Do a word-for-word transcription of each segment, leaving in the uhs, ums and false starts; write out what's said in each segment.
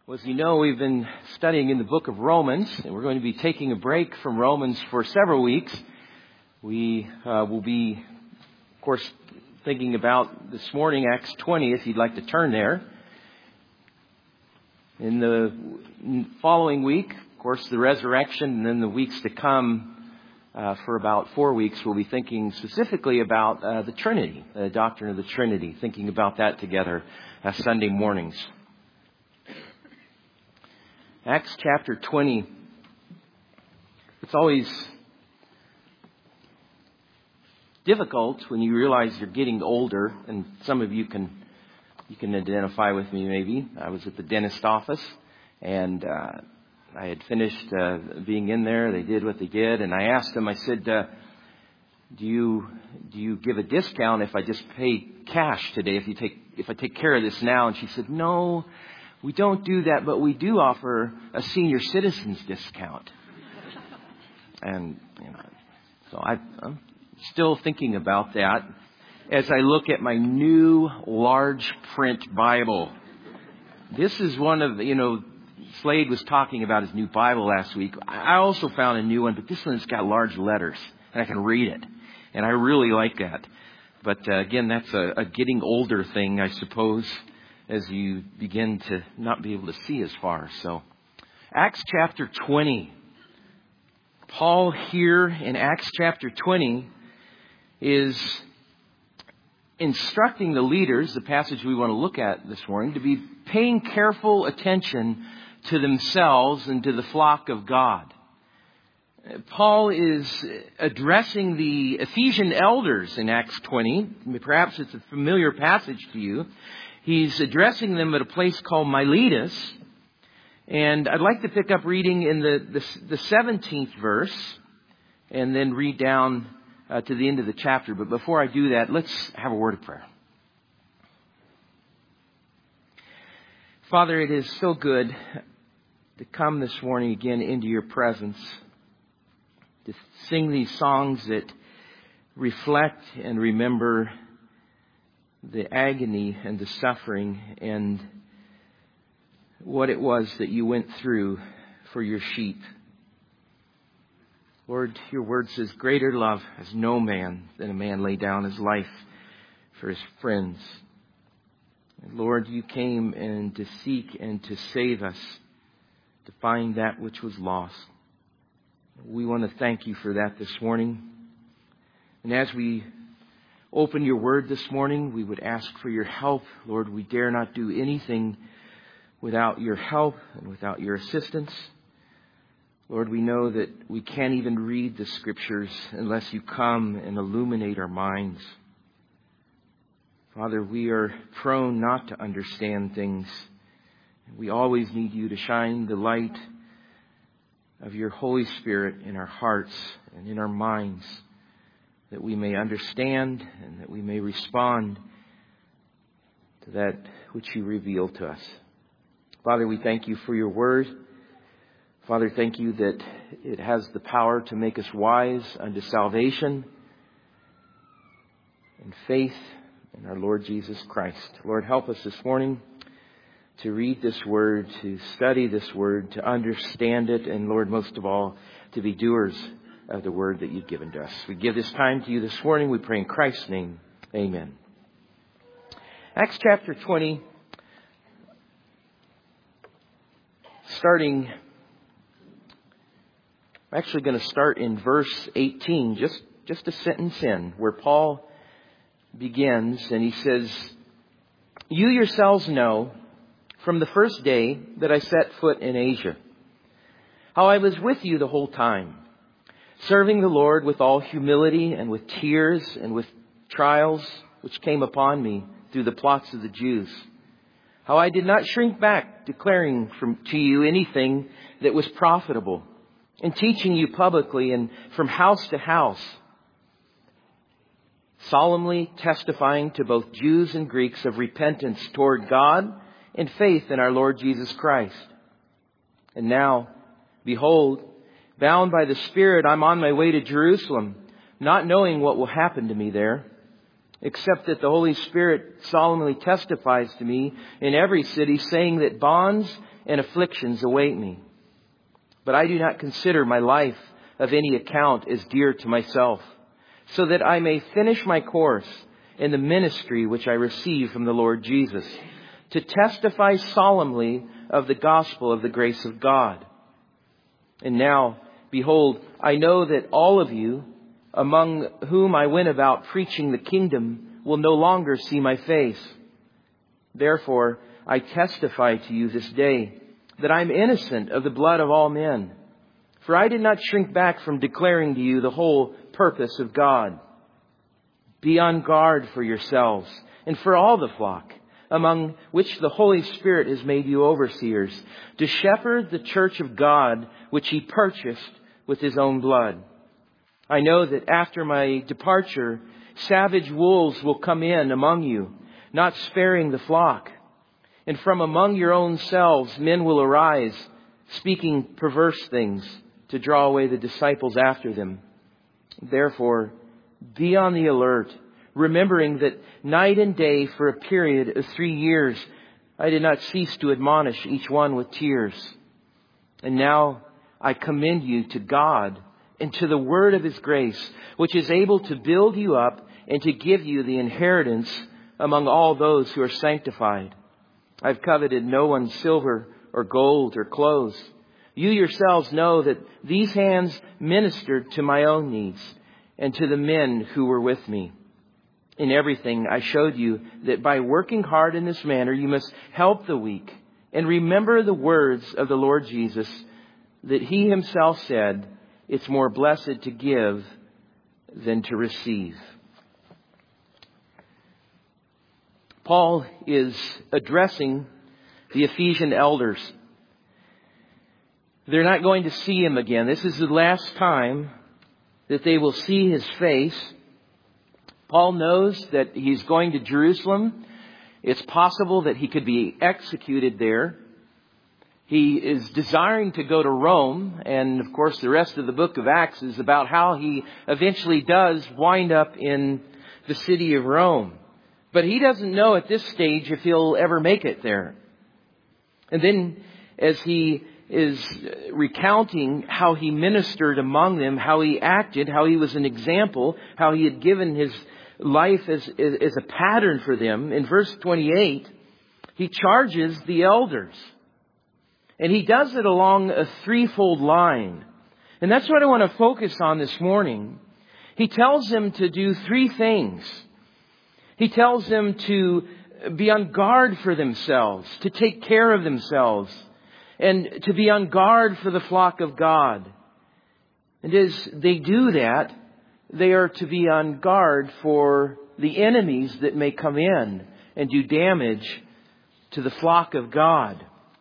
Well, as you know, we've been studying in the book of Romans, and we're going to be taking a break from Romans for several weeks. We uh, will be, of course, thinking about this morning, Acts twenty, if you'd like to turn there. In the following week, of course, the resurrection, and then the weeks to come, uh, for about four weeks, we'll be thinking specifically about uh, the Trinity, the doctrine of the Trinity, thinking about that together uh, Sunday mornings. Acts chapter twenty, it's always difficult when you realize you're getting older, and some of you can you can identify with me maybe. I was at the dentist office, and uh, I had finished uh, being in there. They did what they did, and I asked them, I said, uh, do you do you give a discount if I just pay cash today, if you take if I take care of this now? And she said, no, we don't do that, but we do offer a senior citizens discount. And, you know, so I, I'm still thinking about that as I look at my new large print Bible. This is one of, you know, Slade was talking about his new Bible last week. I also found a new one, but this one's got large letters and I can read it. And I really like that. But uh, again, that's a, a getting older thing, I suppose, as you begin to not be able to see as far. So, Acts chapter twenty. Paul here in Acts chapter twenty is instructing the leaders, the passage we want to look at this morning, to be paying careful attention to themselves and to the flock of God. Paul is addressing the Ephesian elders in Acts twenty. Perhaps it's a familiar passage to you. He's addressing them at a place called Miletus. And I'd like to pick up reading in the, the, the seventeenth verse and then read down uh, to the end of the chapter. But before I do that, let's have a word of prayer. Father, it is so good to come this morning again into your presence, to sing these songs that reflect and remember the agony and the suffering and what it was that you went through for your sheep. Lord, your word says, greater love has no man than a man lay down his life for his friends. And Lord, you came and to seek and to save us, to find that which was lost. We want to thank you for that this morning. And as we open your word this morning, we would ask for your help. Lord, we dare not do anything without your help and without your assistance. Lord, we know that we can't even read the scriptures unless you come and illuminate our minds. Father, we are prone not to understand things. We always need you to shine the light of your Holy Spirit in our hearts and in our minds, that we may understand and that we may respond to that which you reveal to us. Father, we thank you for your word. Father, thank you that it has the power to make us wise unto salvation and faith in our Lord Jesus Christ. Lord, help us this morning to read this word, to study this word, to understand it, and Lord, most of all, to be doers of the word that you've given to us. We give this time to you this morning. We pray in Christ's name. Amen. Acts chapter twenty, starting, I'm actually going to start in verse eighteen, just, just a sentence in, where Paul begins, and he says, you yourselves know from the first day that I set foot in Asia, how I was with you the whole time, serving the Lord with all humility and with tears and with trials which came upon me through the plots of the Jews. How I did not shrink back, declaring from, to you anything that was profitable, and teaching you publicly and from house to house, solemnly testifying to both Jews and Greeks of repentance toward God and faith in our Lord Jesus Christ. And now, behold, bound by the Spirit, I'm on my way to Jerusalem, not knowing what will happen to me there, except that the Holy Spirit solemnly testifies to me in every city, saying that bonds and afflictions await me. But I do not consider my life of any account as dear to myself, so that I may finish my course in the ministry which I received from the Lord Jesus, to testify solemnly of the gospel of the grace of God. And now, behold, I know that all of you, among whom I went about preaching the kingdom, will no longer see my face. Therefore, I testify to you this day that I am innocent of the blood of all men. For I did not shrink back from declaring to you the whole purpose of God. Be on guard for yourselves and for all the flock, among which the Holy Spirit has made you overseers, to shepherd the church of God, which He purchased with His own blood. I know that after my departure, savage wolves will come in among you, not sparing the flock. And from among your own selves men will arise, speaking perverse things, to draw away the disciples after them. Therefore, be on the alert, remembering that night and day for a period of three years, I did not cease to admonish each one with tears. And now I commend you to God and to the word of His grace, which is able to build you up and to give you the inheritance among all those who are sanctified. I've coveted no one's silver or gold or clothes. You yourselves know that these hands ministered to my own needs and to the men who were with me. In everything I showed you that by working hard in this manner you must help the weak, and remember the words of the Lord Jesus, that He Himself said, it's more blessed to give than to receive. Paul is addressing the Ephesian elders. They're not going to see him again. This is the last time that they will see his face. Paul knows that he's going to Jerusalem. It's possible that he could be executed there. He is desiring to go to Rome. And of course, the rest of the book of Acts is about how he eventually does wind up in the city of Rome. But he doesn't know at this stage if he'll ever make it there. And then as he is recounting how he ministered among them, how he acted, how he was an example, how he had given his life as, as a pattern for them. In verse twenty-eight, he charges the elders. And he does it along a threefold line. And that's what I want to focus on this morning. He tells them to do three things. He tells them to be on guard for themselves, to take care of themselves, and to be on guard for the flock of God. And as they do that, they are to be on guard for the enemies that may come in and do damage to the flock of God.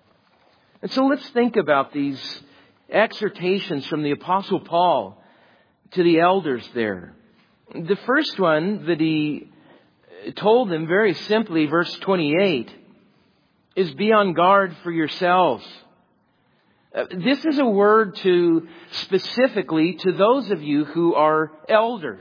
And so let's think about these exhortations from the Apostle Paul to the elders there. The first one that he told them very simply, verse twenty-eight, is be on guard for yourselves. Uh, this is a word to specifically to those of you who are elders.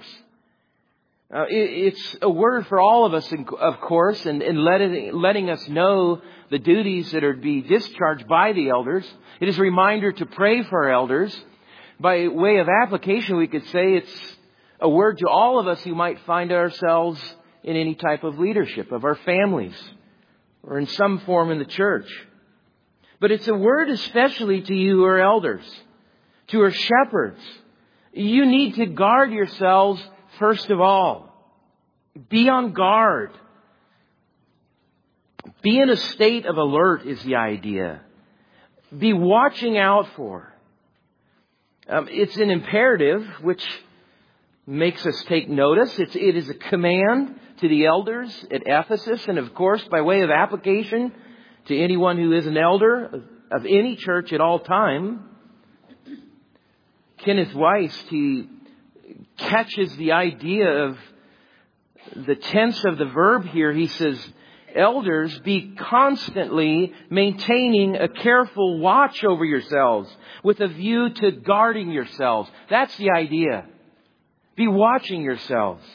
Uh, it, it's a word for all of us, of course, and, and letting, letting us know the duties that are to be discharged by the elders. It is a reminder to pray for our elders. By way of application, we could say it's a word to all of us who might find ourselves in any type of leadership of our families or in some form in the church. But it's a word especially to you who are elders, to our shepherds. You need to guard yourselves first of all. Be on guard. Be in a state of alert is the idea. Be watching out for. Um, it's an imperative which makes us take notice. It's, it is a command to the elders at Ephesus, and of course, by way of application to anyone who is an elder of any church at all time. Kenneth Weiss, he catches the idea of the tense of the verb here. He says, elders, be constantly maintaining a careful watch over yourselves with a view to guarding yourselves. That's the idea. Be watching yourselves.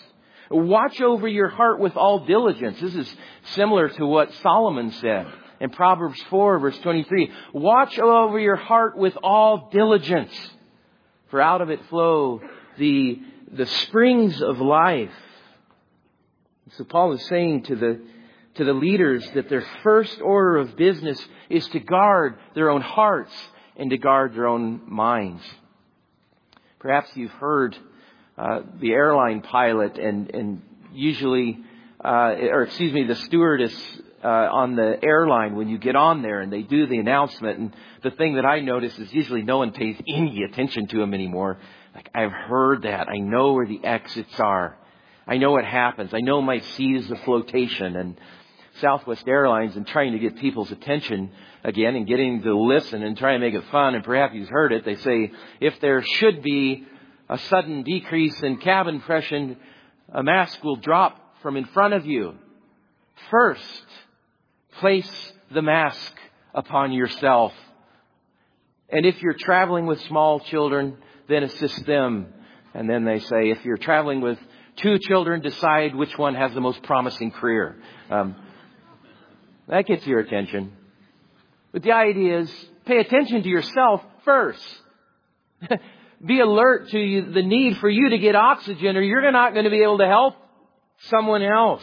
Watch over your heart with all diligence. This is similar to what Solomon said in Proverbs four, verse twenty-three. Watch over your heart with all diligence, for out of it flow the, the springs of life. So Paul is saying to the, to the leaders that their first order of business is to guard their own hearts and to guard their own minds. Perhaps you've heard uh, the airline pilot and, and usually, uh, or excuse me, the stewardess uh, on the airline when you get on there and they do the announcement. And the thing that I notice is usually no one pays any attention to them anymore. Like, I've heard that. I know where the exits are. I know what happens. I know my seat is the flotation. And Southwest Airlines, and trying to get people's attention again and getting to listen and try and make it fun. And perhaps you've heard it. They say, if there should be a sudden decrease in cabin pressure, a mask will drop from in front of you. First, place the mask upon yourself. And if you're traveling with small children, then assist them. And then they say, if you're traveling with two children, decide which one has the most promising career. Um, that gets your attention. But the idea is, pay attention to yourself first. Be alert to the need for you to get oxygen, or you're not going to be able to help someone else.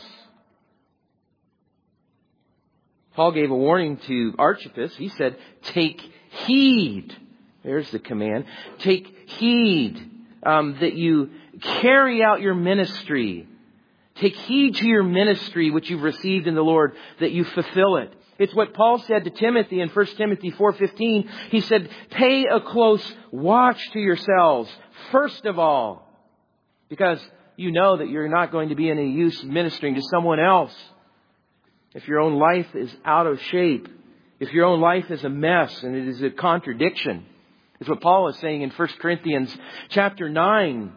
Paul gave a warning to Archippus. He said, take heed. There's the command. Take heed um, that you carry out your ministry. Take heed to your ministry which you've received in the Lord, that you fulfill it. It's what Paul said to Timothy in First Timothy four fifteen. He said, pay a close watch to yourselves, first of all, because you know that you're not going to be any use ministering to someone else. If your own life is out of shape, if your own life is a mess and it is a contradiction, it's what Paul is saying in First Corinthians chapter nine.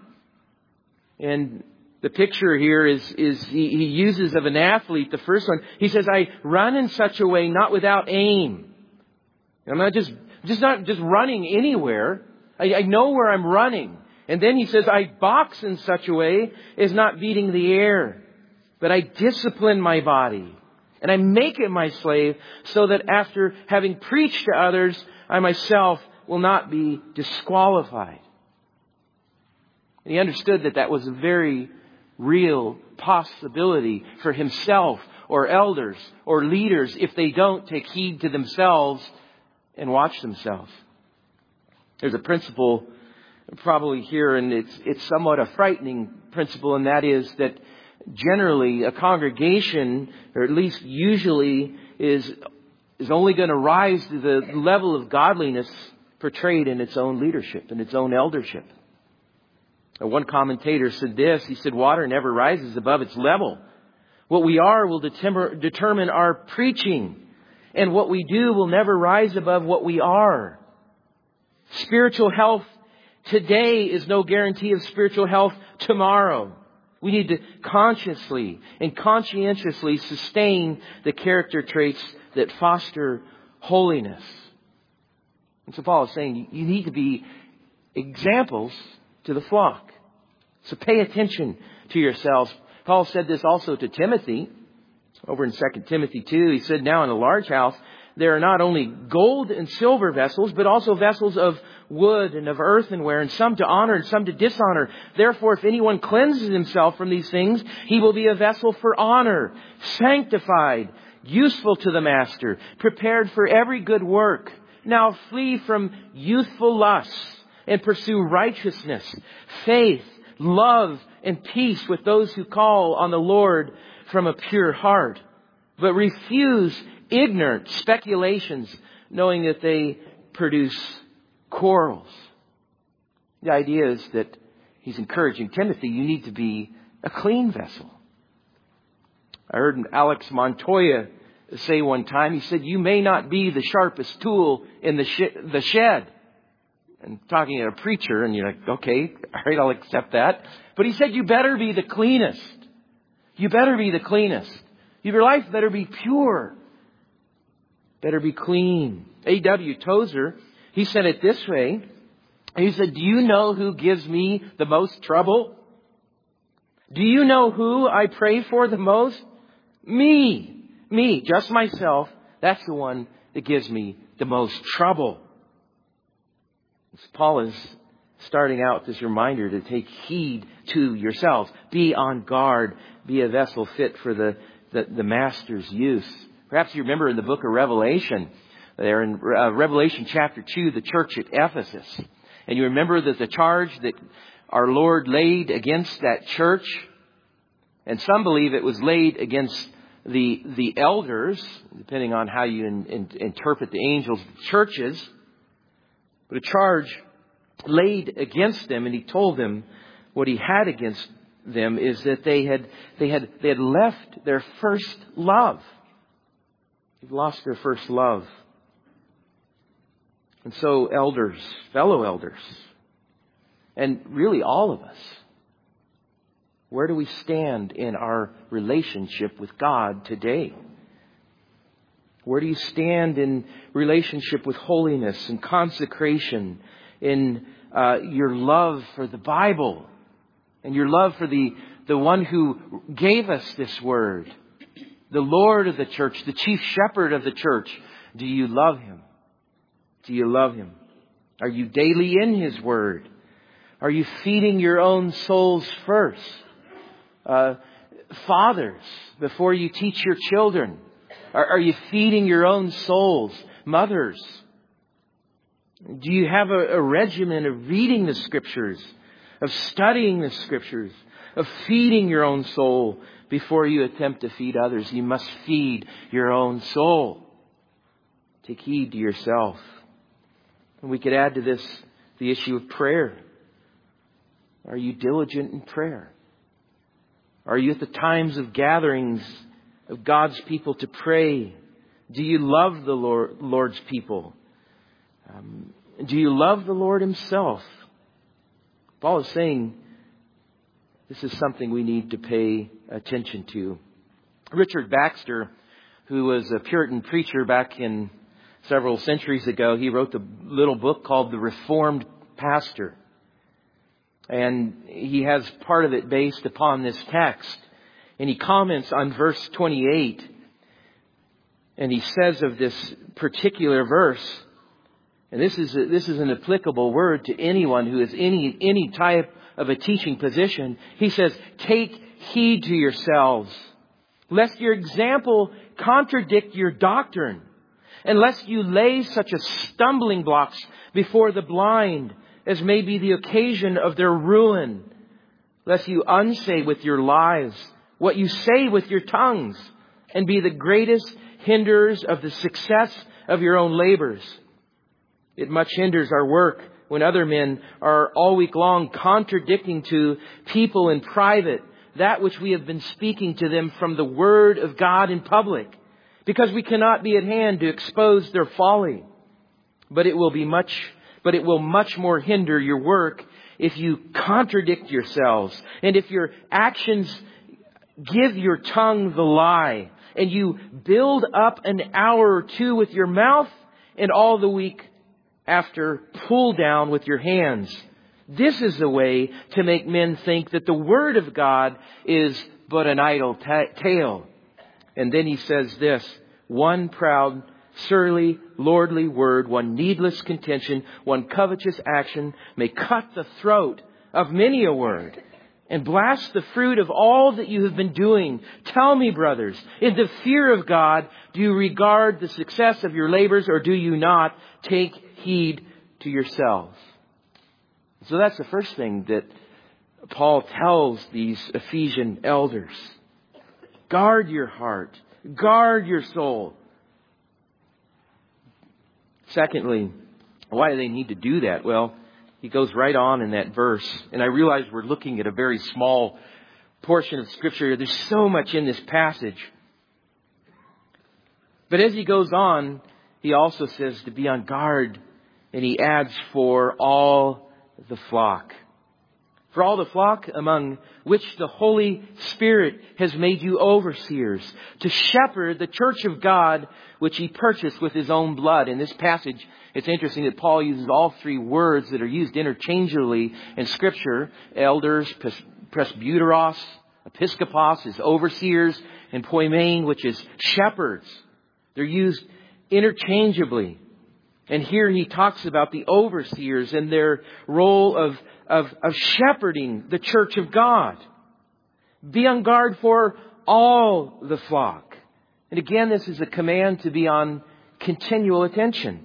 And the picture here is, is he, he uses of an athlete, the first one. He says, I run in such a way, not without aim. I'm not just, just not just running anywhere. I, I know where I'm running. And then he says, I box in such a way as not beating the air. But I discipline my body. And I make it my slave, so that after having preached to others, I myself will not be disqualified. And he understood that that was a very real possibility for himself or elders or leaders if they don't take heed to themselves and watch themselves. There's a principle probably here, and it's it's somewhat a frightening principle, and that is that generally a congregation, or at least usually, is is only going to rise to the level of godliness portrayed in its own leadership and its own eldership. One commentator said this. He said, water never rises above its level. What we are will determine, determine our preaching. And what we do will never rise above what we are. Spiritual health today is no guarantee of spiritual health tomorrow. We need to consciously and conscientiously sustain the character traits that foster holiness. And so Paul is saying you need to be examples to the flock. So pay attention to yourselves. Paul said this also to Timothy. Over in Second Timothy two, he said, now in a large house, there are not only gold and silver vessels, but also vessels of wood and of earthenware, and some to honor and some to dishonor. Therefore, if anyone cleanses himself from these things, he will be a vessel for honor, sanctified, useful to the master, prepared for every good work. Now flee from youthful lusts and pursue righteousness, faith, love, and peace with those who call on the Lord from a pure heart. But refuse ignorant speculations, knowing that they produce quarrels. The idea is that he's encouraging Timothy, you need to be a clean vessel. I heard Alex Montoya say one time, he said, you may not be the sharpest tool in the, sh- the shed. And talking to a preacher, and you're like, okay, all right, I'll accept that. But he said, you better be the cleanest. You better be the cleanest. Your life better be pure. Better be clean. A W Tozer, he said it this way. He said, do you know who gives me the most trouble? Do you know who I pray for the most? Me. Me. Just myself. That's the one that gives me the most trouble. Paul is starting out this reminder to take heed to yourselves. Be on guard. Be a vessel fit for the, the, the Master's use. Perhaps you remember in the book of Revelation, there in uh, Revelation chapter two, the church at Ephesus. And you remember that the charge that our Lord laid against that church, and some believe it was laid against the the elders, depending on how you in, in, interpret the angels' churches. But a charge laid against them, and he told them what he had against them is that they had they had they had left their first love. They've lost their first love. And so elders, fellow elders, and really all of us, where do we stand in our relationship with God today? Where do you stand in relationship with holiness and consecration, in uh, your love for the Bible and your love for the, the one who gave us this word, the Lord of the church, the chief shepherd of the church? Do you love Him? Do you love Him? Are you daily in His word? Are you feeding your own souls first? Uh, fathers, before you teach your children, are, are you feeding your own souls? Mothers, do you have a, a regimen of reading the Scriptures, of studying the Scriptures, of feeding your own soul before you attempt to feed others? You must feed your own soul. Take heed to yourself. And we could add to this the issue of prayer. Are you diligent in prayer? Are you at the times of gatherings of God's people to pray? Do you love the Lord, Lord's people? Um, do you love the Lord Himself? Paul is saying this is something we need to pay attention to. Richard Baxter, who was a Puritan preacher back in several centuries ago, he wrote the little book called The Reformed Pastor. And he has part of it based upon this text. And he comments on verse twenty-eight. And he says of this particular verse, and this is a, this is an applicable word to anyone who is any any type of a teaching position. He says, take heed to yourselves, lest your example contradict your doctrine, and lest you lay such a stumbling blocks before the blind as may be the occasion of their ruin, lest you unsay with your lives what you say with your tongues, and be the greatest hinderers of the success of your own labors. It much hinders our work when other men are all week long contradicting to people in private that which we have been speaking to them from the Word of God in public, because we cannot be at hand to expose their folly. But it will be much, but it will much more hinder your work if you contradict yourselves, and if your actions give your tongue the lie, and you build up an hour or two with your mouth, and all the week after pull down with your hands. This is the way to make men think that the Word of God is but an idle ta- tale. And then he says this: one proud, surly, lordly word, one needless contention, one covetous action may cut the throat of many a word, and blast the fruit of all that you have been doing. Tell me, brothers, in the fear of God, do you regard the success of your labors, or do you not? Take heed to yourselves. So that's the first thing that Paul tells these Ephesian elders. Guard your heart. Guard your soul. Secondly, why do they need to do that? Well, he goes right on in that verse. And I realize we're looking at a very small portion of Scripture. There's so much in this passage. But as he goes on, he also says to be on guard. And he adds, for all the flock. For all the flock among which the Holy Spirit has made you overseers, to shepherd the church of God, which He purchased with His own blood. In this passage, it's interesting that Paul uses all three words that are used interchangeably in Scripture: elders, pres- presbyteros, Episkopos is overseers, and poimen, which is shepherds. They're used interchangeably. And here he talks about the overseers and their role of, of, of shepherding the church of God. Be on guard for all the flock. And again, this is a command to be on continual attention.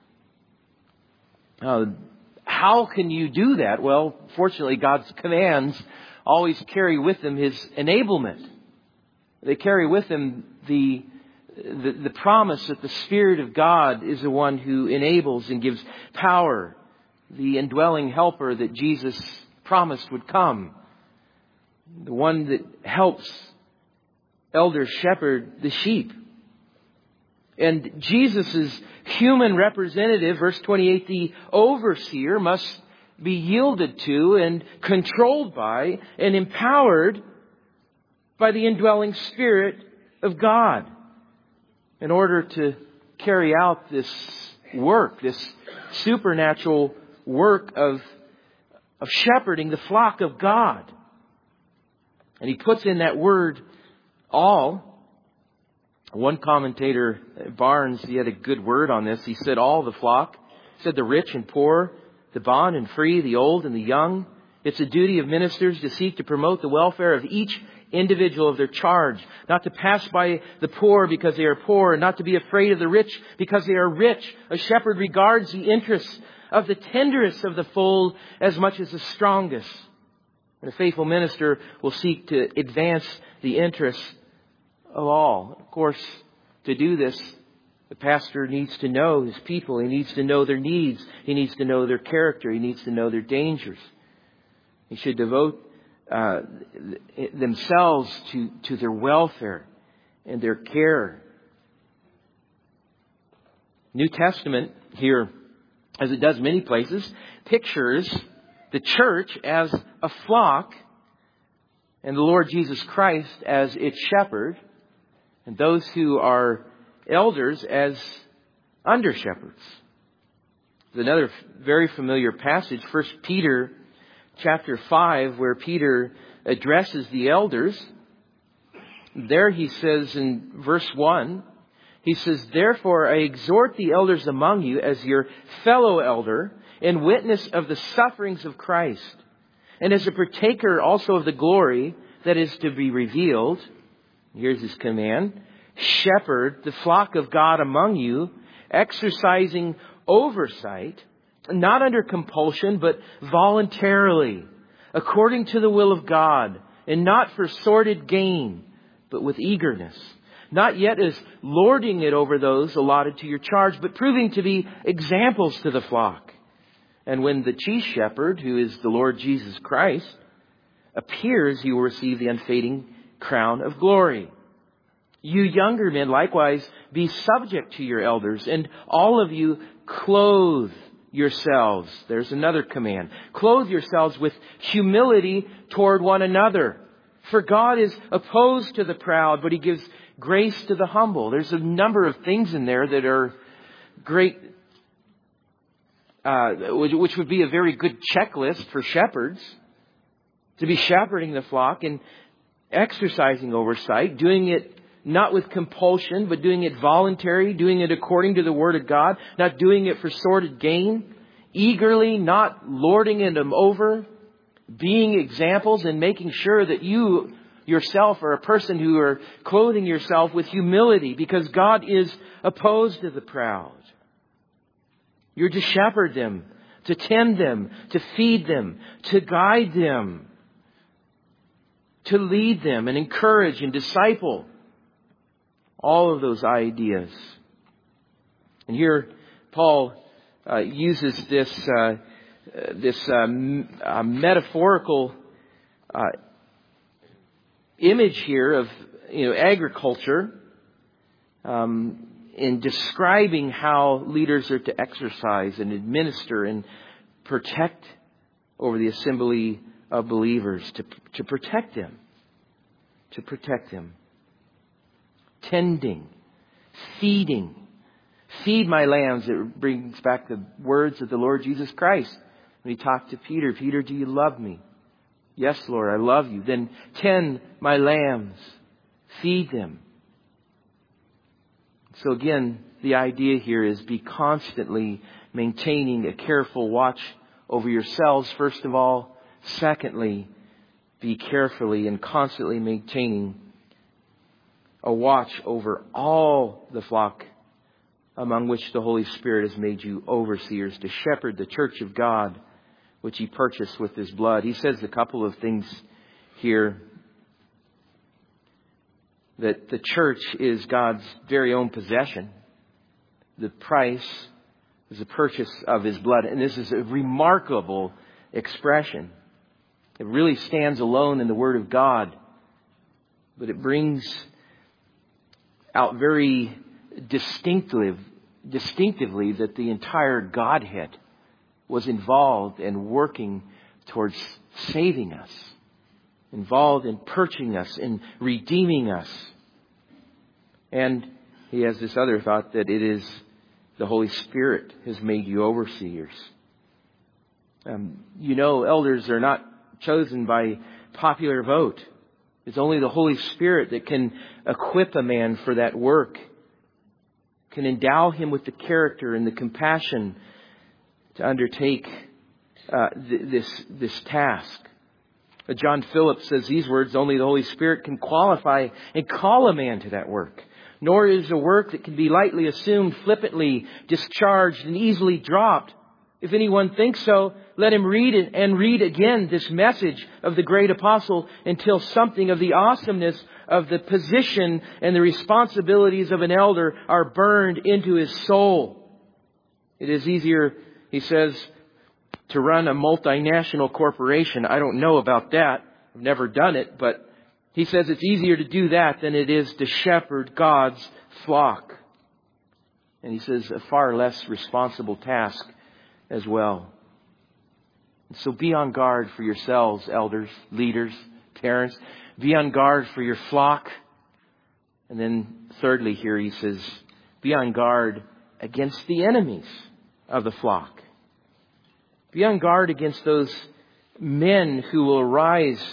Uh, how can you do that? Well, fortunately, God's commands always carry with them His enablement. They carry with them the, the, the promise that the Spirit of God is the one who enables and gives power, the indwelling helper that Jesus promised would come, the one that helps elders shepherd the sheep. And Jesus' human representative, verse twenty-eight, the overseer must be yielded to and controlled by and empowered by the indwelling Spirit of God in order to carry out this work, this supernatural work of, of shepherding the flock of God. And he puts in that word, all. One commentator, Barnes, he had a good word on this. He said, all the flock. He said, the rich and poor, the bond and free, the old and the young. It's a duty of ministers to seek to promote the welfare of each individual of their charge, not to pass by the poor because they are poor, and not to be afraid of the rich because they are rich. A shepherd regards the interests of the tenderest of the fold as much as the strongest. And a faithful minister will seek to advance the interests of all. Of course, to do this, the pastor needs to know his people. He needs to know their needs. He needs to know their character. He needs to know their dangers. He should devote uh, themselves to, to their welfare and their care. New Testament here, as it does many places, pictures the church as a flock and the Lord Jesus Christ as its shepherd, and those who are elders as under shepherds. There's another very familiar passage, First Peter chapter five, where Peter addresses the elders. There he says in verse one, he says, therefore I exhort the elders among you as your fellow elder and witness of the sufferings of Christ, and as a partaker also of the glory that is to be revealed. Here's his command. Shepherd the flock of God among you, exercising oversight, not under compulsion, but voluntarily, according to the will of God, and not for sordid gain, but with eagerness. Not yet as lording it over those allotted to your charge, but proving to be examples to the flock. And when the chief shepherd, who is the Lord Jesus Christ, appears, you will receive the unfading crown of glory. You younger men, likewise, be subject to your elders, and all of you clothe yourselves. There's another command. Clothe yourselves with humility toward one another. For God is opposed to the proud, but He gives grace to the humble. There's a number of things in there that are great, uh, which, which would be a very good checklist for shepherds. To be shepherding the flock and exercising oversight, doing it not with compulsion, but doing it voluntary, doing it according to the Word of God, not doing it for sordid gain, eagerly, not lording it over, being examples and making sure that you yourself are a person who are clothing yourself with humility, because God is opposed to the proud. You're to shepherd them, to tend them, to feed them, to guide them, to lead them and encourage and disciple. All of those ideas. And here Paul uh, uses this uh, this um, uh, metaphorical uh, image here of you know agriculture um, in describing how leaders are to exercise and administer and protect over the assembly of believers, to to protect them, to protect them. Tending, feeding. Feed my lambs. It brings back the words of the Lord Jesus Christ when He talked to Peter. Peter, do you love me? Yes, Lord, I love you. Then tend my lambs. Feed them. So again, the idea here is be constantly maintaining a careful watch over yourselves, first of all. Secondly, be carefully and constantly maintaining a watch over all the flock among which the Holy Spirit has made you overseers to shepherd the church of God, which He purchased with His blood. He says a couple of things here. That the church is God's very own possession. The price is the purchase of His blood. And this is a remarkable expression. It really stands alone in the Word of God. But it brings out very distinctive, distinctively that the entire Godhead was involved in working towards saving us. Involved in purchasing us, in redeeming us. And he has this other thought that it is the Holy Spirit has made you overseers. Um, you know, elders are not chosen by popular vote. It's only the Holy Spirit that can equip a man for that work. Can endow him with the character and the compassion to undertake uh, th- this this task. John Phillips says these words, only the Holy Spirit can qualify and call a man to that work. Nor is it a work that can be lightly assumed, flippantly discharged, and easily dropped. If anyone thinks so, let him read it and read again this message of the great apostle until something of the awesomeness of the position and the responsibilities of an elder are burned into his soul. It is easier, he says, to run a multinational corporation. I don't know about that. I've never done it, but he says it's easier to do that than it is to shepherd God's flock. And he says a far less responsible task as well. So be on guard for yourselves, elders, leaders, parents. Be on guard for your flock. And then thirdly here he says, be on guard against the enemies of the flock. Be on guard against those men who will arise.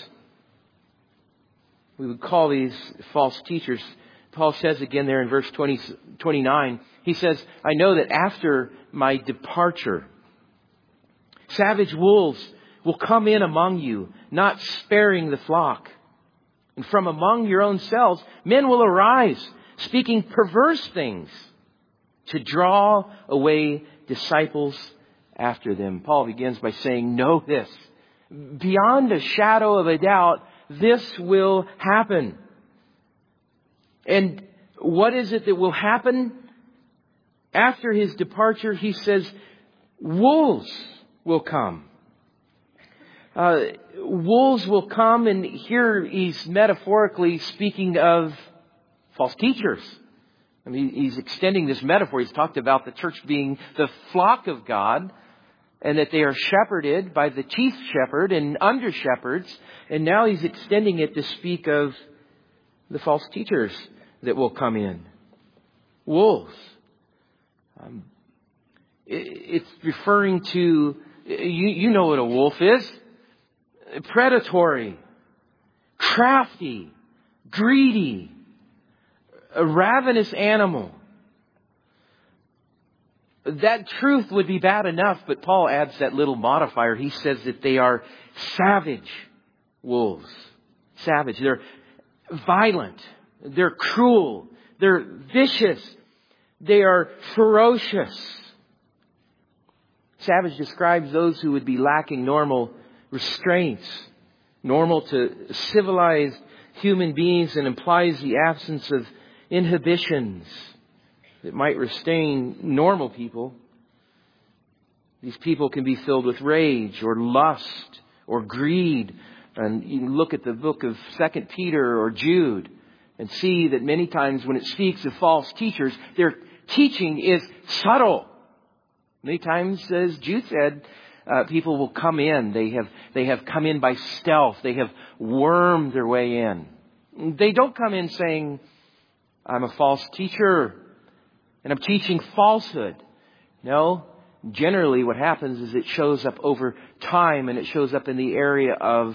We would call these false teachers. Paul says again there in verse twenty, twenty-nine, he says, I know that after my departure, savage wolves will come in among you, not sparing the flock. And from among your own selves, men will arise, speaking perverse things to draw away disciples after them. Paul begins by saying, know this. Beyond a shadow of a doubt, this will happen. And what is it that will happen? After his departure, he says, wolves will come. Uh, wolves will come, and here he's metaphorically speaking of false teachers. I mean, he's extending this metaphor. He's talked about the church being the flock of God, and that they are shepherded by the chief shepherd and under shepherds. And now he's extending it to speak of the false teachers that will come in. Wolves. Um, it, it's referring to, you, you know what a wolf is. Predatory, crafty, greedy, a ravenous animal. That truth would be bad enough, but Paul adds that little modifier. He says that they are savage wolves. Savage. They're violent. They're cruel. They're vicious. They are ferocious. Savage describes those who would be lacking normal restraints, normal to civilized human beings, and implies the absence of inhibitions that might restrain normal people. These people can be filled with rage or lust or greed. And you can look at the book of Second Peter or Jude and see that many times when it speaks of false teachers, their teaching is subtle. Many times, as Jude said, uh, people will come in. They have they have come in by stealth. They have wormed their way in. They don't come in saying, I'm a false teacher and I'm teaching falsehood. No, generally what happens is it shows up over time, and it shows up in the area of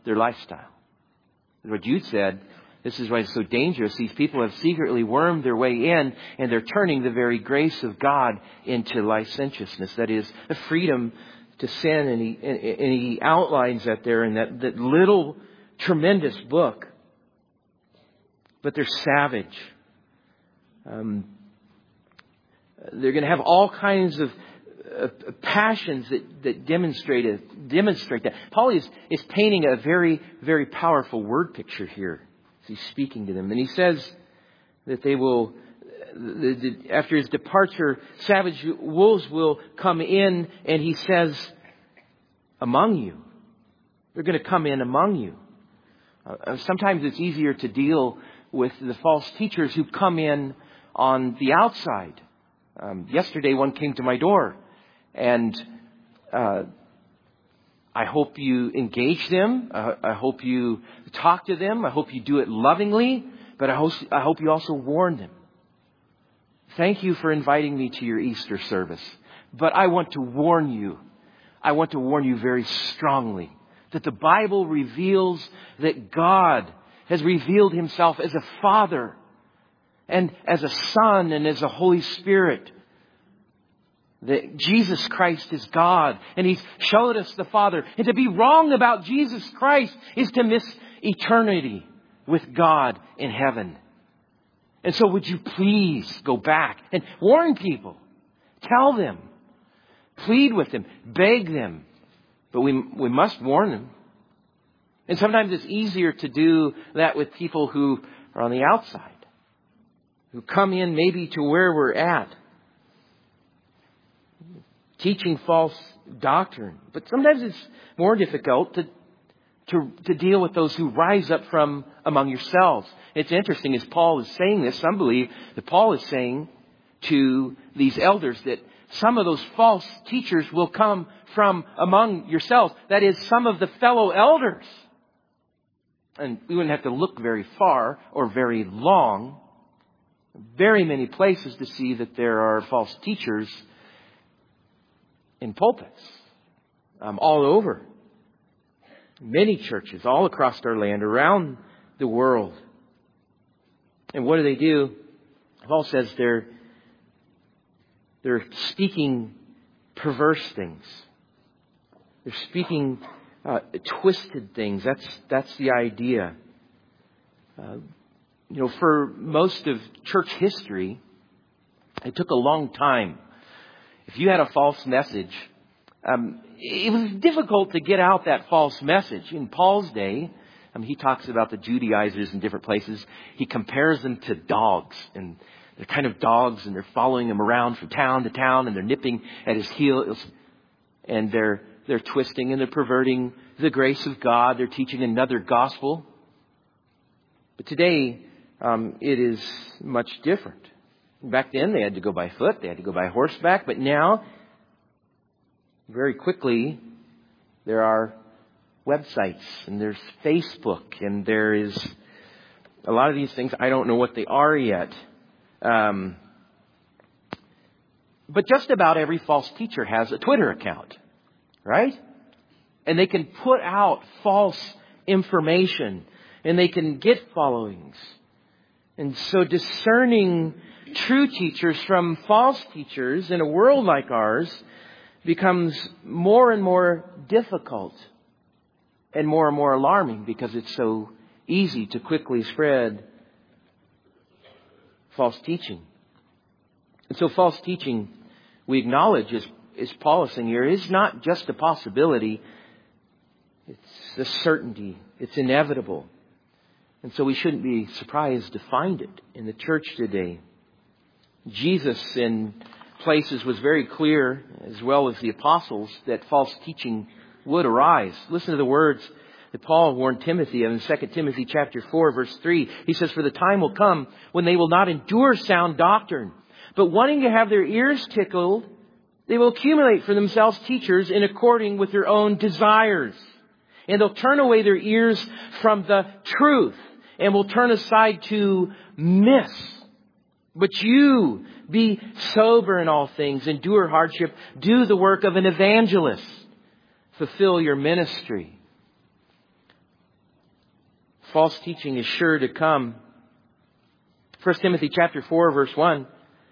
their lifestyle. What Jude said, this is why it's so dangerous. These people have secretly wormed their way in, and they're turning the very grace of God into licentiousness. That is, the freedom to sin. And he, and he outlines that there in that, that little tremendous book. But they're savage. Um, they're going to have all kinds of uh, passions that, that demonstrate it, demonstrate that. Paul is, is painting a very, very powerful word picture here. He's speaking to them. And he says that they will, the, the, after his departure, savage wolves will come in, and he says, among you. They're going to come in among you. Uh, sometimes it's easier to deal with the false teachers who come in on the outside. Um, yesterday, one came to my door, and uh, I hope you engage them. Uh, I hope you talk to them. I hope you do it lovingly. But I hope, I hope you also warn them. Thank you for inviting me to your Easter service. But I want to warn you. I want to warn you very strongly that the Bible reveals that God has revealed Himself as a Father and as a Son and as a Holy Spirit. That Jesus Christ is God, and He's showed us the Father. And to be wrong about Jesus Christ is to miss eternity with God in heaven. And so would you please go back and warn people. Tell them. Plead with them. Beg them. But we we must warn them. And sometimes it's easier to do that with people who are on the outside. Who come in maybe to where we're at. Teaching false doctrine. But sometimes it's more difficult to, to, to deal with those who rise up from among yourselves. It's interesting as Paul is saying this. Some believe that Paul is saying to these elders that some of those false teachers will come from among yourselves. That is, some of the fellow elders. And we wouldn't have to look very far or very long. Very many places to see that there are false teachers in pulpits, um, all over. Many churches all across our land, around the world. And what do they do? Paul says they're they're speaking perverse things. They're speaking uh, twisted things. That's that's the idea. Uh, you know, for most of church history, it took a long time. If you had a false message, um, it was difficult to get out that false message. In Paul's day, I mean, he talks about the Judaizers in different places. He compares them to dogs, and they're kind of dogs, and they're following him around from town to town, and they're nipping at his heels, and they're they're twisting and they're perverting the grace of God. They're teaching another gospel. But today, um, it is much different. Back then, they had to go by foot. They had to go by horseback. But now, very quickly, there are websites and there's Facebook and there is a lot of these things. I don't know what they are yet. Um, but just about every false teacher has a Twitter account, right? And they can put out false information and they can get followings. And so discerning true teachers from false teachers in a world like ours becomes more and more difficult and more and more alarming because it's so easy to quickly spread false teaching. And so false teaching, we acknowledge, as, as Paul is saying here, is not just a possibility. It's a certainty. It's inevitable. And so we shouldn't be surprised to find it in the church today. Jesus in places was very clear, as well as the apostles, that false teaching would arise. Listen to the words that Paul warned Timothy of in Second Timothy chapter four, verse three. He says, "For the time will come when they will not endure sound doctrine, but wanting to have their ears tickled, they will accumulate for themselves teachers in according with their own desires. And they'll turn away their ears from the truth and will turn aside to myths. But you be sober in all things, endure hardship, do the work of an evangelist, fulfill your ministry." false teaching is sure to come. First Timothy chapter four, verse one.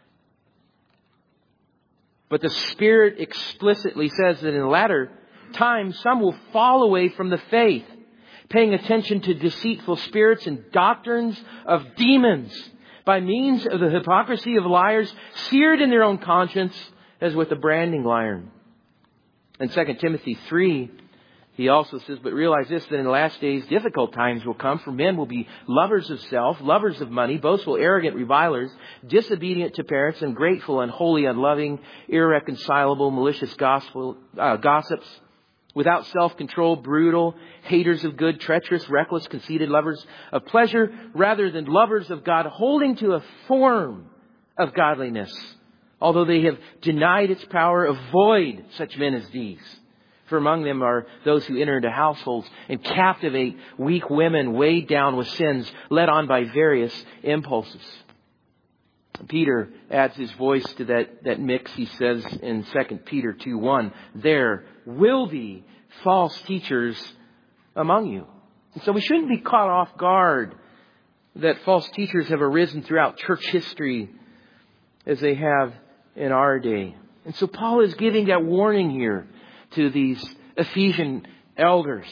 But the Spirit explicitly says that in the latter times some will fall away from the faith, paying attention to deceitful spirits and doctrines of demons, by means of the hypocrisy of liars, seared in their own conscience as with a branding iron. In Second Timothy three, he also says, but realize this, that in the last days difficult times will come, for men will be lovers of self, lovers of money, boastful, arrogant, revilers, disobedient to parents, ungrateful, unholy, unloving, irreconcilable, malicious gospel, uh, gossips, without self-control, brutal, haters of good, treacherous, reckless, conceited, lovers of pleasure rather than lovers of God, holding to a form of godliness. Although they have denied its power, avoid such men as these. For among them are those who enter into households and captivate weak women weighed down with sins, led on by various impulses. Peter adds his voice to that, that mix. He says in Second Peter two one, there will be false teachers among you. And so we shouldn't be caught off guard that false teachers have arisen throughout church history as they have in our day. And so Paul is giving that warning here to these Ephesian elders.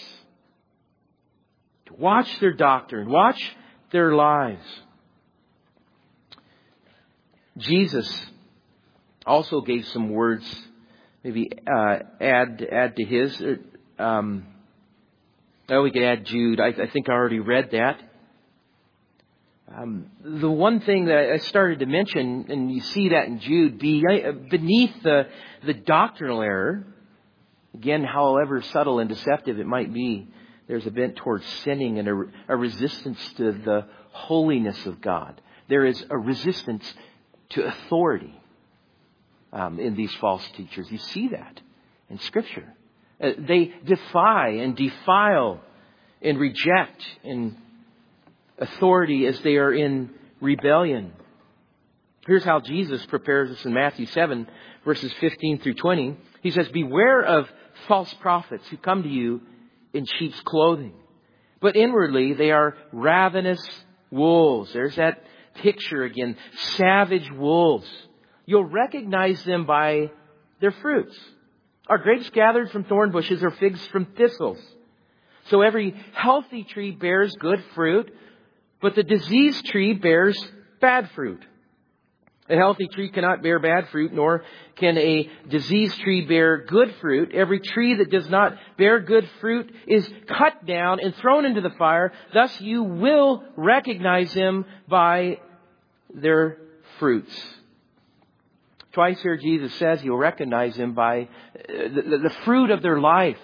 To watch their doctrine, watch their lives. Jesus also gave some words, maybe uh, add add to his. Um, oh, we could add Jude. I, I think I already read that. Um, the one thing that I started to mention, and you see that in Jude, be beneath the the doctrinal error. Again, however subtle and deceptive it might be, there's a bent towards sinning and a, a resistance to the holiness of God. There is a resistance to authority um, in these false teachers. You see that in Scripture. Uh, they defy and defile and reject in authority as they are in rebellion. Here's how Jesus prepares us in Matthew seven, verses fifteen through twenty. He says, beware of false prophets who come to you in sheep's clothing, but inwardly they are ravenous wolves. There's that picture again. Savage wolves. You'll recognize them by their fruits. Are grapes gathered from thorn bushes or figs from thistles? So every healthy tree bears good fruit, but the diseased tree bears bad fruit. A healthy tree cannot bear bad fruit, nor can a diseased tree bear good fruit. Every tree that does not bear good fruit is cut down and thrown into the fire. Thus you will recognize them by their fruits. Twice here Jesus says you'll recognize them by the, the fruit of their life.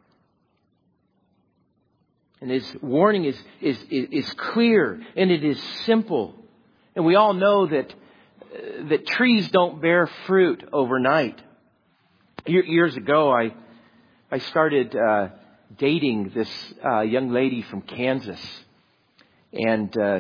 And his warning is, is, is clear and it is simple. And we all know that that trees don't bear fruit overnight. Years ago, I I started uh, dating this uh, young lady from Kansas, and uh,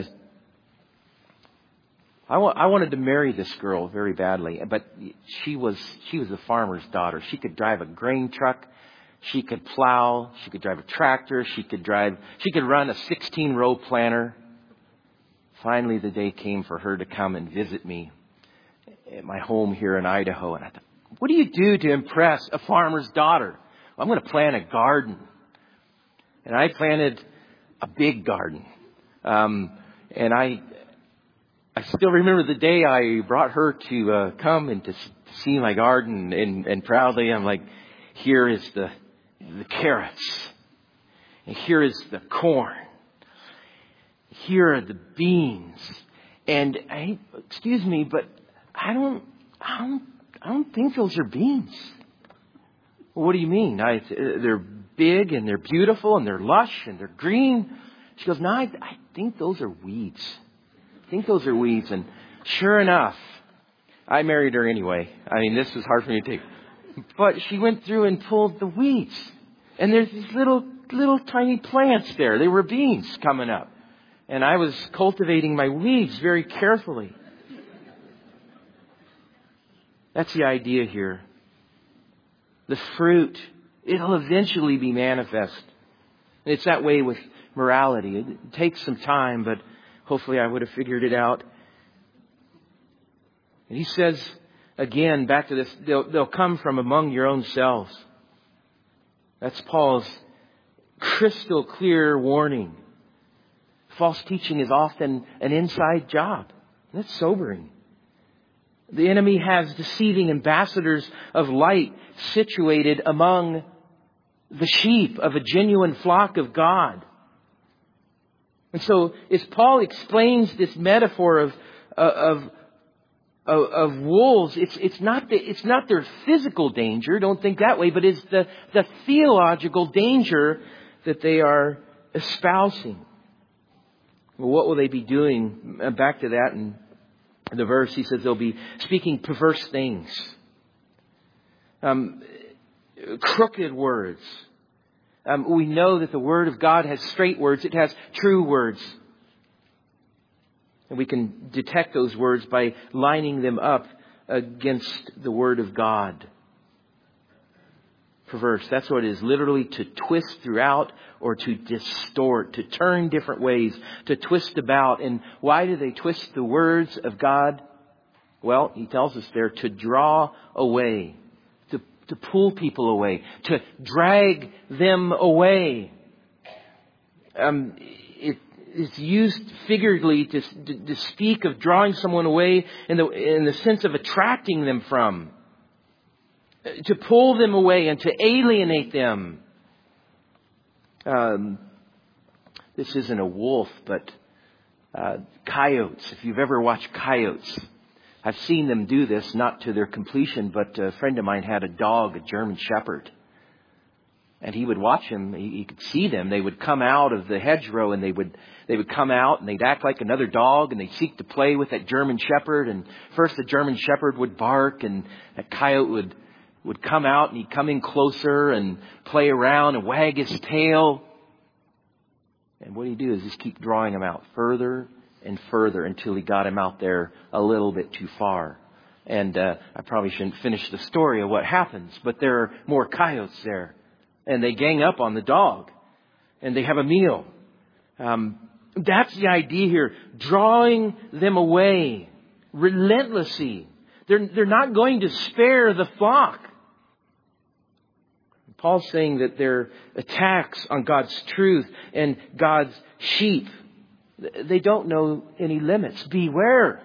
I, wa- I wanted to marry this girl very badly. But she was she was a farmer's daughter. She could drive a grain truck, she could plow, she could drive a tractor, she could drive she could run a sixteen row planter. Finally, the day came for her to come and visit me at my home here in Idaho. And I thought, what do you do to impress a farmer's daughter? Well, I'm going to plant a garden. And I planted a big garden. Um, and I I still remember the day I brought her to uh, come and to see my garden. And, and proudly, I'm like, here is the, the carrots. And here is the corn. Here are the beans. And I, excuse me, but I don't, I don't, I don't think those are beans. Well, what do you mean? I, they're big and they're beautiful and they're lush and they're green. She goes, no, I, I think those are weeds. I think those are weeds. And sure enough, I married her anyway. I mean, this was hard for me to take. But she went through and pulled the weeds. And there's these little, little tiny plants there. They were beans coming up. And I was cultivating my weeds very carefully. That's the idea here. The fruit, it'll eventually be manifest. And it's that way with, morality. It takes some time, but hopefully I would have figured it out. And he says, again, back to this, they'll, they'll come from among your own selves. That's Paul's crystal clear warning. False teaching is often an inside job. That's sobering. The enemy has deceiving ambassadors of light situated among the sheep of a genuine flock of God. And so as Paul explains this metaphor of, of, of, of wolves, it's, it's not the, it's not their physical danger, don't think that way, but it's the, the theological danger that they are espousing. Well, what will they be doing? Back to that in the verse, he says they'll be speaking perverse things. Um, crooked words. Um, we know that the Word of God has straight words. It has true words. And we can detect those words by lining them up against the Word of God. Perverse. That's what it is. Literally to twist throughout or to distort, to turn different ways, to twist about. And why do they twist the words of God? Well, he tells us there to draw away, to, to pull people away, to drag them away. Um, it, it's used figuratively to, to, to speak of drawing someone away in the, in the sense of attracting them from. To pull them away and to alienate them. Um, this isn't a wolf, but uh, coyotes. If you've ever watched coyotes, I've seen them do this, not to their completion, but a friend of mine had a dog, a German Shepherd. And he would watch them. He, he could see them. They would come out of the hedgerow and they would they would come out and they'd act like another dog and they'd seek to play with that German Shepherd. And first the German Shepherd would bark and that coyote would would come out and he'd come in closer and play around and wag his tail. And what he'd do is just keep drawing him out further and further until he got him out there a little bit too far. And uh, I probably shouldn't finish the story of what happens, but there are more coyotes there. And they gang up on the dog. And they have a meal. Um, that's the idea here. Drawing them away relentlessly. They're, they're not going to spare the flock. Paul's saying that their attacks on God's truth and God's sheep, they don't know any limits. Beware.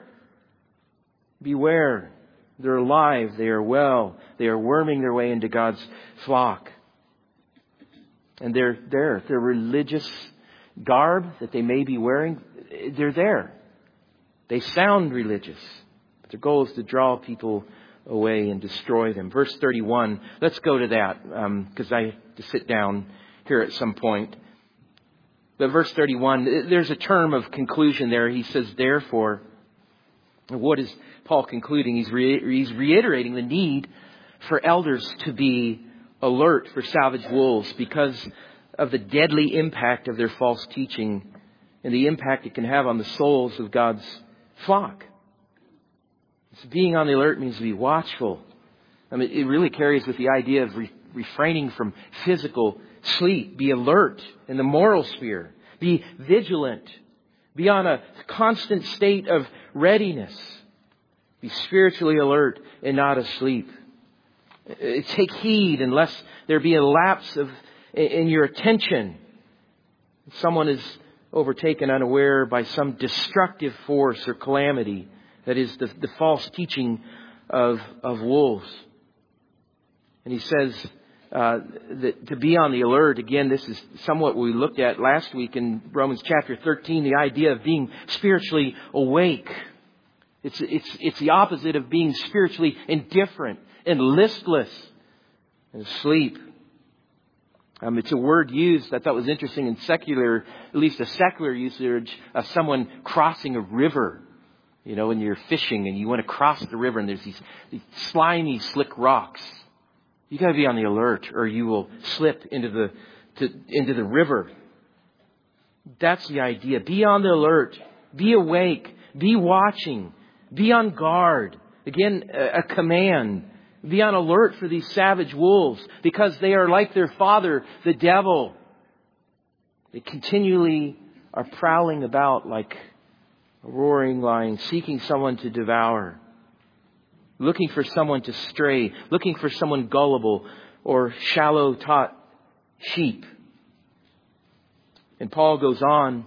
Beware. They're alive. They are well. They are worming their way into God's flock. And they're there. Their religious garb that they may be wearing, they're there. They sound religious. But their goal is to draw people away and destroy them. Verse thirty-one, let's go to that because um, I have to sit down here at some point. But verse thirty-one, there's a term of conclusion there. He says, therefore, what is Paul concluding? He's, re- he's reiterating the need for elders to be alert for savage wolves because of the deadly impact of their false teaching and the impact it can have on the souls of God's flock. So being on the alert means to be watchful. I mean, it really carries with the idea of re- refraining from physical sleep. Be alert in the moral sphere. Be vigilant. Be on a constant state of readiness. Be spiritually alert and not asleep. Take heed unless there be a lapse of in your attention. Someone is overtaken unaware by some destructive force or calamity. That is the, the false teaching of, of wolves. And he says uh, that to be on the alert, again, this is somewhat what we looked at last week in Romans chapter thirteen, the idea of being spiritually awake. It's, it's, it's the opposite of being spiritually indifferent and listless and asleep. Um, it's a word used I thought was interesting in secular, at least a secular usage of someone crossing a river. You know, when you're fishing and you want to cross the river and there's these, these slimy, slick rocks. You got to be on the alert or you will slip into the to, into the river. That's the idea. Be on the alert. Be awake. Be watching. Be on guard. Again, a, a command. Be on alert for these savage wolves because they are like their father, the devil. They continually are prowling about like a roaring lion, seeking someone to devour, looking for someone to stray, looking for someone gullible or shallow-taught sheep. And Paul goes on.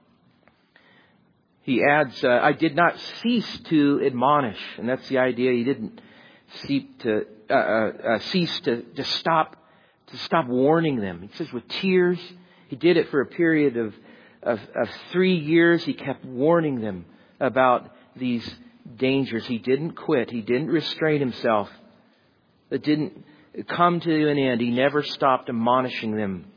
He adds, uh, I did not cease to admonish. And that's the idea. He didn't cease to, uh, uh, cease to, to stop, to stop warning them. He says with tears. He did it for a period of, of, of three years. He kept warning them about these dangers. He didn't quit. He didn't restrain himself. It didn't come to an end. He never stopped admonishing them.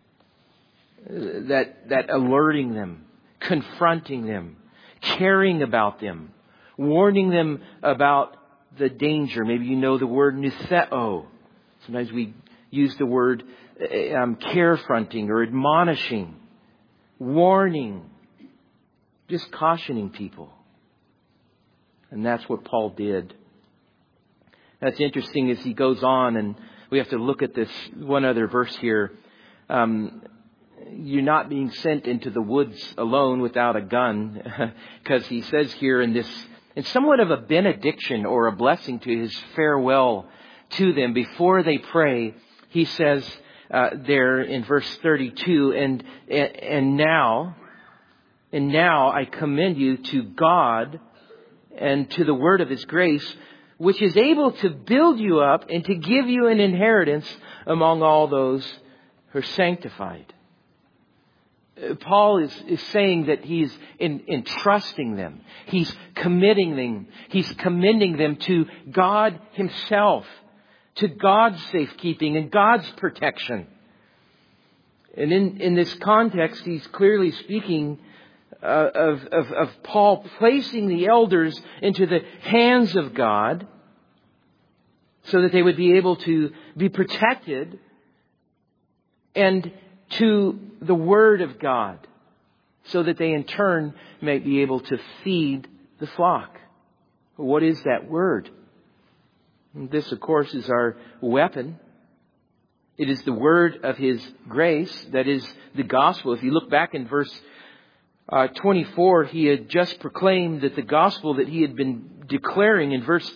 That, that alerting them, confronting them, caring about them, warning them about the danger. Maybe you know the word nutheo. Sometimes we use the word um, carefronting or admonishing, warning, just cautioning people. And that's what Paul did. That's interesting as he goes on, and we have to look at this one other verse here. Um, you're not being sent into the woods alone without a gun, because he says here in this, in somewhat of a benediction or a blessing to his farewell to them before they pray, he says uh, there in verse thirty-two, and and now, and now I commend you to God and to the word of His grace, which is able to build you up and to give you an inheritance among all those who are sanctified. Paul is, is saying that he's in, entrusting them. He's committing them. He's commending them to God Himself, to God's safekeeping and God's protection. And in, in this context, he's clearly speaking uh, of, of, of Paul placing the elders into the hands of God so that they would be able to be protected, and to the Word of God, so that they in turn may be able to feed the flock. What is that Word? This, of course, is our weapon. It is the Word of His grace, that is the gospel. If you look back in verse uh, twenty-four, he had just proclaimed that the gospel that he had been declaring in verse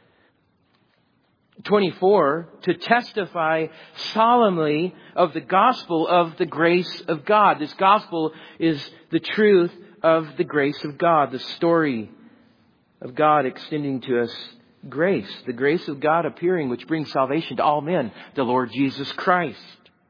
twenty-four, to testify solemnly of the gospel of the grace of God. This gospel is the truth of the grace of God, the story of God extending to us grace, the grace of God appearing, which brings salvation to all men, the Lord Jesus Christ.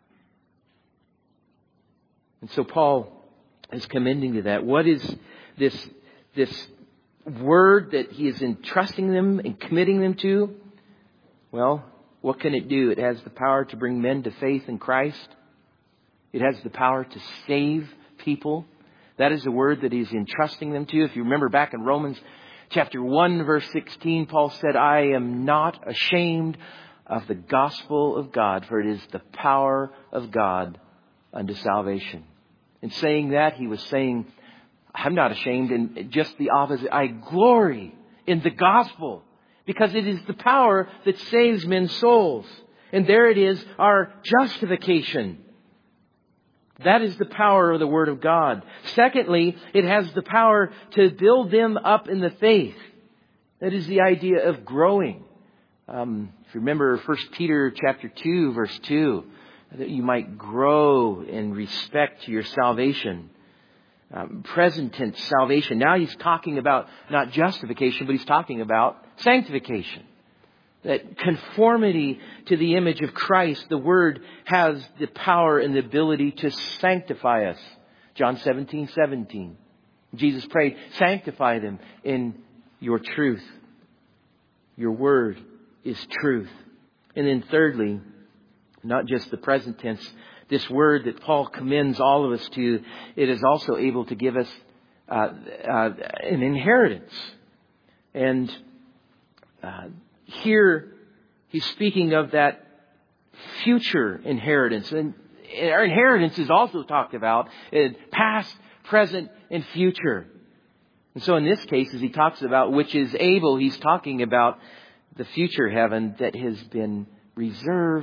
And so Paul is commending to that. What is this, this word that he is entrusting them and committing them to? Well, what can it do? It has the power to bring men to faith in Christ. It has the power to save people. That is the word that he's entrusting them to. If you remember back in Romans chapter one, verse sixteen, Paul said, I am not ashamed of the gospel of God, for it is the power of God unto salvation. In saying that, he was saying, I'm not ashamed, and just the opposite. I glory in the gospel, because it is the power that saves men's souls. And there it is, our justification. That is the power of the Word of God. Secondly, it has the power to build them up in the faith. That is the idea of growing. Um, if you remember First Peter chapter two, verse two, that you might grow in respect to your salvation. Um, present tense salvation. Now he's talking about not justification, but he's talking about sanctification. That conformity to the image of Christ, the Word has the power and the ability to sanctify us. John seventeen seventeen. Jesus prayed, sanctify them in your truth. Your Word is truth. And then thirdly, not just the present tense, this word that Paul commends all of us to, it is also able to give us uh, uh, an inheritance. And uh, here he's speaking of that future inheritance. And our inheritance is also talked about in past, present, and future. And so in this case, as he talks about which is able, he's talking about the future heaven that has been reserved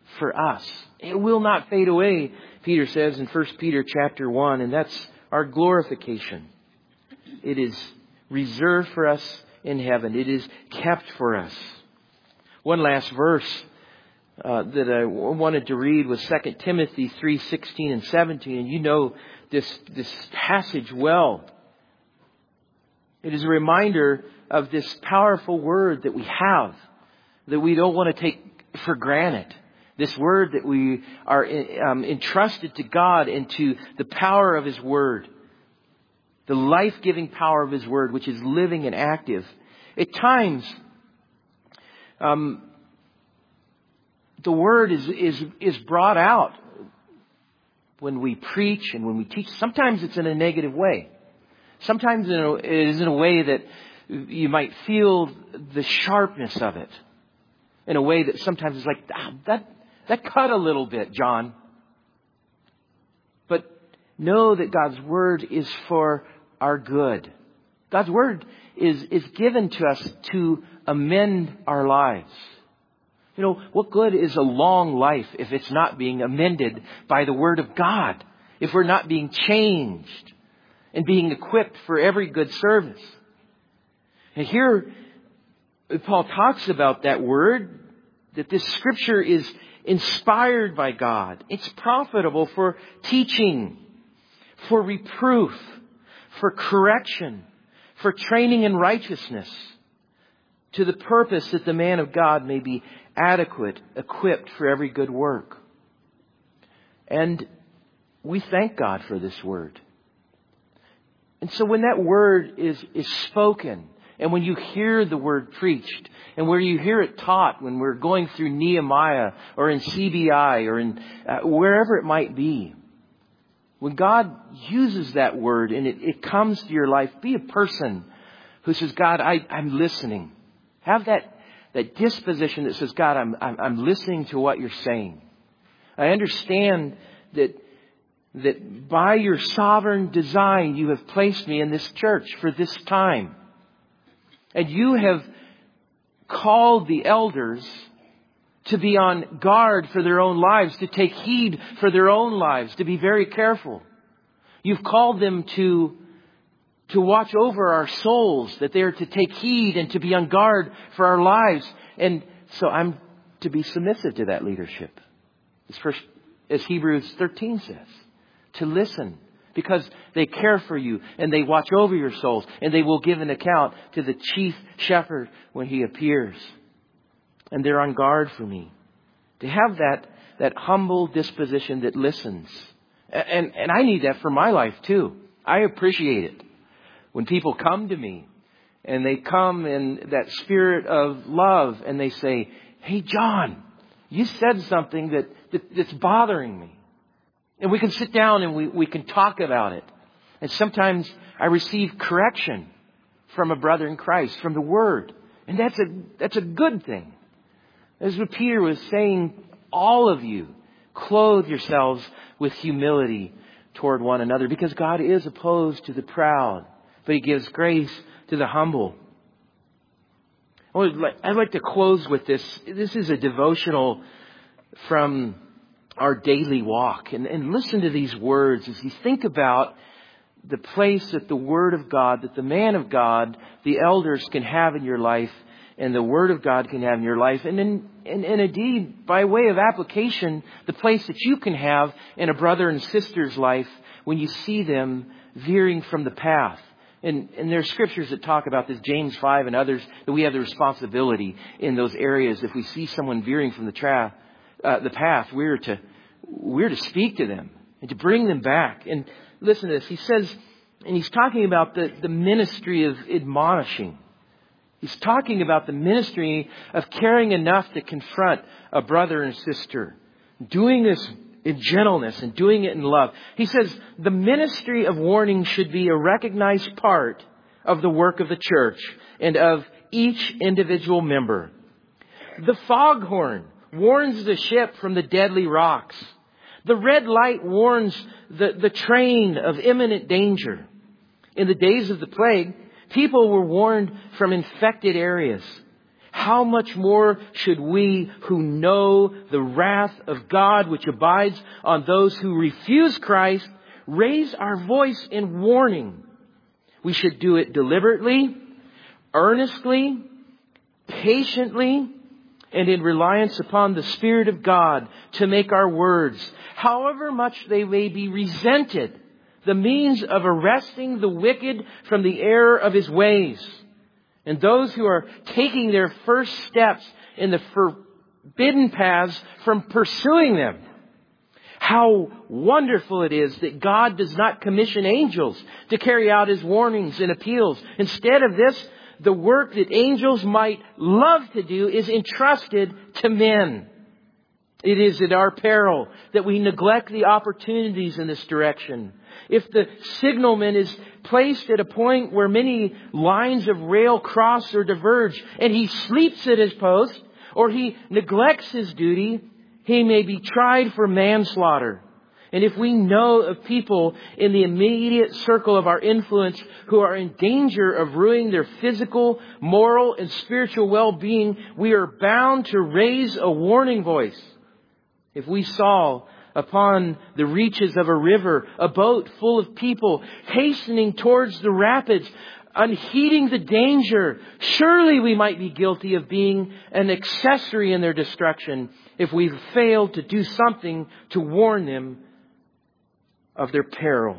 for us. It will not fade away, Peter says in First Peter chapter one, and that's our glorification. It is reserved for us in heaven. It is kept for us. One last verse uh, that I wanted to read was Second Timothy three sixteen and seventeen, and you know this this passage well. It is a reminder of this powerful word that we have, that we don't want to take for granted. This word that we are um, entrusted to God and to the power of His Word. The life-giving power of His Word, which is living and active. At times, um, the Word is, is, is brought out when we preach and when we teach. Sometimes it's in a negative way. Sometimes it is in a way that you might feel the sharpness of it. In a way that sometimes it's like, ah, that, that cut a little bit, John. But know that God's Word is for our good. God's Word is, is given to us to amend our lives. You know, what good is a long life if it's not being amended by the Word of God? If we're not being changed and being equipped for every good service. And here, Paul talks about that Word, that this Scripture is inspired by God. It's profitable for teaching, for reproof, for correction, for training in righteousness, to the purpose that the man of God may be adequate, equipped for every good work. And we thank God for this Word. And so when that Word is, is spoken, and when you hear the Word preached, and where you hear it taught, when we're going through Nehemiah or in C B I or in uh, wherever it might be, when God uses that Word and it, it comes to your life, be a person who says, God, I, I'm listening. Have that, that disposition that says, God, I'm, I'm, I'm listening to what you're saying. I understand that that by your sovereign design, you have placed me in this church for this time. And you have called the elders to be on guard for their own lives, to take heed for their own lives, to be very careful. You've called them to, to watch over our souls, that they are to take heed and to be on guard for our lives. And so I'm to be submissive to that leadership. As, first, as Hebrews thirteen says. To listen, because they care for you and they watch over your souls, and they will give an account to the chief shepherd when he appears. And they're on guard for me. To have that, that humble disposition that listens. And, and I need that for my life too. I appreciate it. When people come to me and they come in that spirit of love and they say, hey, John, you said something that, that that's bothering me. And we can sit down and we, we can talk about it. And sometimes I receive correction from a brother in Christ, from the Word. And that's a, that's a good thing. As what Peter was saying, all of you clothe yourselves with humility toward one another, because God is opposed to the proud, but He gives grace to the humble. I'd like to close with this. This is a devotional from our daily walk. And, and listen to these words as you think about the place that the Word of God, that the man of God, the elders can have in your life, and the Word of God can have in your life. And, in, and, and indeed, by way of application, the place that you can have in a brother and sister's life when you see them veering from the path. And, and there are scriptures that talk about this, James five and others, that we have the responsibility in those areas. If we see someone veering from the tra- uh, the path, we're to we're to speak to them and to bring them back. And listen to this. He says, and he's talking about the, the ministry of admonishing. He's talking about the ministry of caring enough to confront a brother and sister, doing this in gentleness and doing it in love. He says the ministry of warning should be a recognized part of the work of the church and of each individual member. The foghorn warns the ship from the deadly rocks. The red light warns the, the train of imminent danger. In the days of the plague, people were warned from infected areas. how much more should we who know the wrath of God which abides on those who refuse Christ raise our voice in warning? We should do it deliberately, earnestly, patiently, and in reliance upon the Spirit of God to make our words, however much they may be resented, the means of arresting the wicked from the error of his ways, and those who are taking their first steps in the forbidden paths from pursuing them. How wonderful it is that God does not commission angels to carry out His warnings and appeals. Instead of this, the work that angels might love to do is entrusted to men. It is at our peril that we neglect the opportunities in this direction. If the signalman is placed at a point where many lines of rail cross or diverge, and he sleeps at his post, or he neglects his duty, he may be tried for manslaughter. And if we know of people in the immediate circle of our influence who are in danger of ruining their physical, moral, and spiritual well-being, we are bound to raise a warning voice. If we saw upon the reaches of a river a boat full of people hastening towards the rapids, unheeding the danger, surely we might be guilty of being an accessory in their destruction if we failed to do something to warn them of their peril.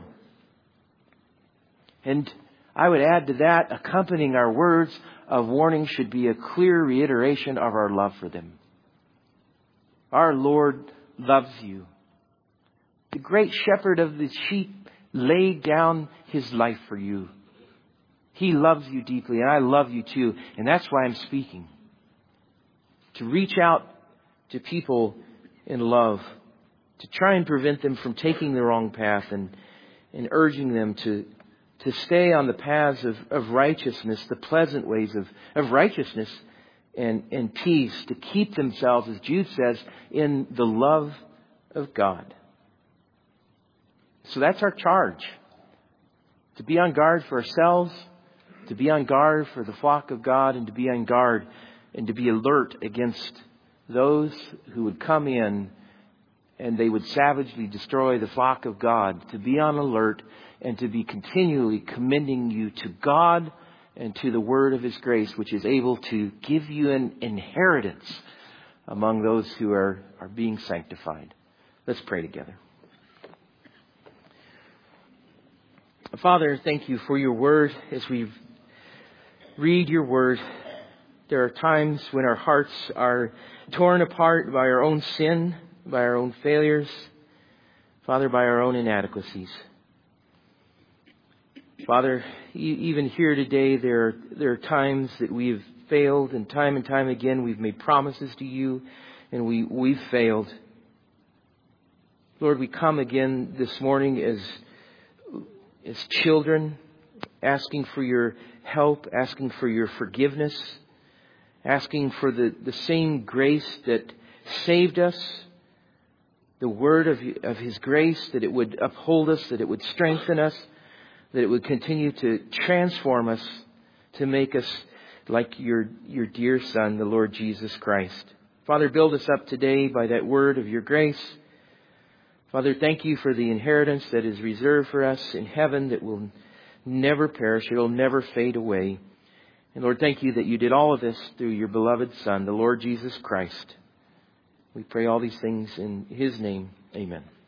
And I would add to that, accompanying our words of warning should be a clear reiteration of our love for them. Our Lord loves you. The great shepherd of the sheep laid down His life for you. He loves you deeply, and I love you too. And that's why I'm speaking. To reach out to people in love, to try and prevent them from taking the wrong path, and, and urging them to, to stay on the paths of, of righteousness, the pleasant ways of, of righteousness and, and peace, to keep themselves, as Jude says, in the love of God. So that's our charge. To be on guard for ourselves, to be on guard for the flock of God, and to be on guard and to be alert against those who would come in and they would savagely destroy the flock of God. To be on alert and to be continually commending you to God and to the word of His grace, which is able to give you an inheritance among those who are, are being sanctified. Let's pray together. Father, thank you for your word. As we read your word, there are times when our hearts are torn apart by our own sin, by our own failures, Father, by our own inadequacies. Father, even here today, there are, there are times that we have failed, and time and time again we've made promises to you, and we, we've failed. Lord, we come again this morning as, as children, asking for your help, asking for your forgiveness, asking for the, the same grace that saved us, the word of, of His grace, that it would uphold us, that it would strengthen us, that it would continue to transform us to make us like your, your dear Son, the Lord Jesus Christ. Father, build us up today by that word of your grace. Father, thank you for the inheritance that is reserved for us in heaven that will never perish. It will never fade away. And Lord, thank you that you did all of this through your beloved Son, the Lord Jesus Christ. We pray all these things in His name. Amen.